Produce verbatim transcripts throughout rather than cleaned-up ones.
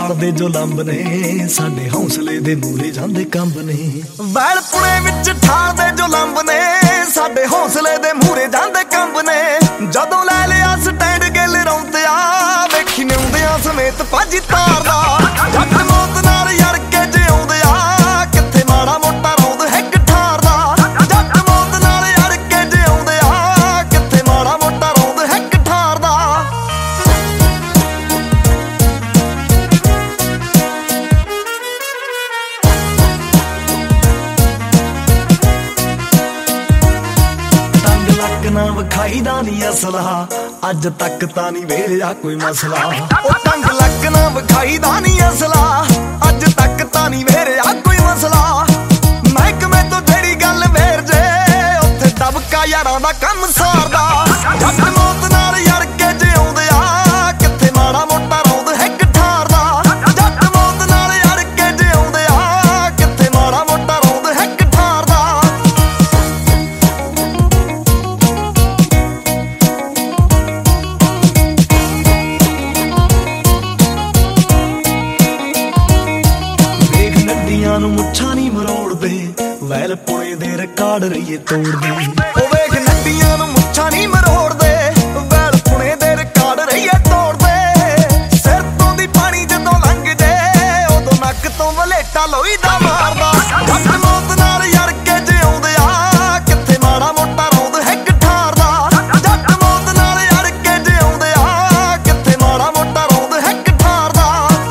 ਠਾਲ ਦੇ ਜੋ ਲੰਬ ਨੇ ਸਾਡੇ ਹੌਸਲੇ ਦੇ ਮੂਰੇ ਜਾਂਦੇ ਕੰਬ ਨੇ। ਵੈਲ ਪੁਣੇ ਵਿੱਚ ਠਾਲ ਦੇ ਜੋ ਲੰਬ ਨੇ ਸਾਡੇ ਹੌਸਲੇ ਦੇ ਮੂਰੇ ਜਾਂਦੇ ਕੰਬ ਨੇ। ਜਦੋਂ ਲੈ ਲਿਆ ਸਟੈਂਡ ਗਿੱਲ ਰੌਂਦਿਆ ਵੇਖੀ ਨਿਉਂਦਿਆਂ ਸਮੇਤ ਭਾਜੀ ਤਾਰਦਾ। ਜੱਟ ਮੌਤ ਨਾਲ ਯੜ ਕੇ ਜਿਉਂਦਿਆ ਕਿੱਥੇ ਮਾੜਾ ਮੋਟਾ ਰੌਂਦ ਹਿੱਕ ਠਾਰਦਾ। ਜੱਟ ਮੌਤ ਨਾਲ ਯੜ ਕੇ ਜਿਉਂਦਿਆ ਕਿੱਥੇ ਮਾੜਾ ਮੋਟਾ ਰੌਂਦ ਹਿੱਕ ਠਾਰਦਾ। ਨਾ ਵਿਖਾਈ ਦਾ ਨੀ ਅਸਲਾ ਅੱਜ ਤੱਕ ਤਾਂ ਨੀ ਵੇਲਿਆ ਕੋਈ ਮਸਲਾ। ਉਹ ਟੰਗ ਲੱਕ ਨਾ ਵਿਖਾਈ ਦਾ ਨੀ ਅਸਲਾ ਅੱਜ ਤੱਕ ਤਾਂ ਨੀ ਵੇਲਿਆ ਕੋਈ ਮਸਲਾ। ਮਹਿਕਮੇ ਤੋਂ ਜਿਹੜੀ ਗੱਲ ਵੇਰ ਜੇ ਉੱਥੇ ਦਬਕਾ ਯਾਰਾਂ ਦਾ ਕੰਮ ਸਾਰਦਾ। ਜੱਟ ਮੌਤ ਨਾਲ ਯੜ ਕੇ ਜਿਉਂਦਿਆ ਕਿੱਥੇ ਮਾੜਾ ਮੋਟਾ ਰੌਂਦ ਹਿੱਕ ਠਾਰਦਾ। ਜੱਟ ਮੌਤ ਨਾਲ ਯੜ ਕੇ ਜਿਉਂਦਿਆ ਕਿੱਥੇ ਮਾੜਾ ਮੋਟਾ ਰੌਂਦ ਹਿੱਕ ਠਾਰਦਾ। ਨੂੰ ਮੁੱਛਾਂ ਨੀ ਮਰੋੜਦੇ ਵੈਲ ਪੁਣੇ ਦੇ ਰਿਕਾਰਡ ਰਹੀਏ ਤੋੜਦੇ। ਉਹ ਵੇਖ ਨੱਡੀਆਂ ਨੂੰ ਮੁੱਛਾਂ ਨੀ ਮਰੋੜਦੇ ਵੈਲ ਪੁਣੇ ਦੇ ਰਿਕਾਰਡ ਰਹੀਏ ਤੋੜਦੇ। ਸਿਰ ਤੋਂ ਦੀ ਪਾਣੀ ਜਦੋਂ ਲੰਘ ਜੇ ਉਦੋਂ ਨੱਕ ਤੋਂ ਵਲੇਟਾ ਲੋਈ ਦਾ ਮਾਰਦਾ। ਜੱਟ ਮੌਤ ਨਾਲ ਯੜ ਕੇ ਜਿਉਂਦਿਆ ਕਿੱਥੇ ਮਾੜਾ ਮੋਟਾ ਰੌਂਦ ਹਿੱਕ ਠਾਰਦਾ। ਜੱਟ ਮੌਤ ਨਾਲ ਯੜ ਕੇ ਜਿਉਂਦਿਆ ਕਿੱਥੇ ਮਾੜਾ ਮੋਟਾ ਰੌਂਦ ਹਿੱਕ ਠਾਰਦਾ।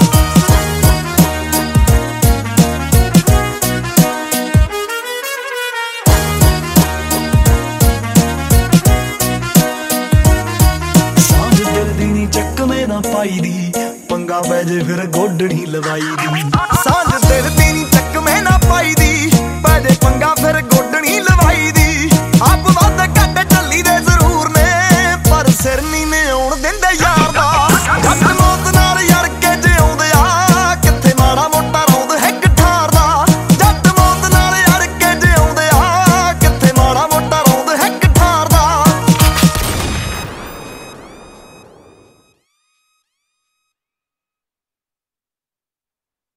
ਪਾਈ ਦੀ ਪੰਗਾ ਪੈ ਜੇ ਫਿਰ ਗੋਡਣੀ ਲਵਾਈ ਦੀ। ਸਾਂਝ ਦਿਲ ਦੀ ਨੀ ਚੱਕਵੇਂ ਨਾ ਪਾਈ ਦੀ ਪੈ ਜੇ ਪੰਗਾ ਫਿਰ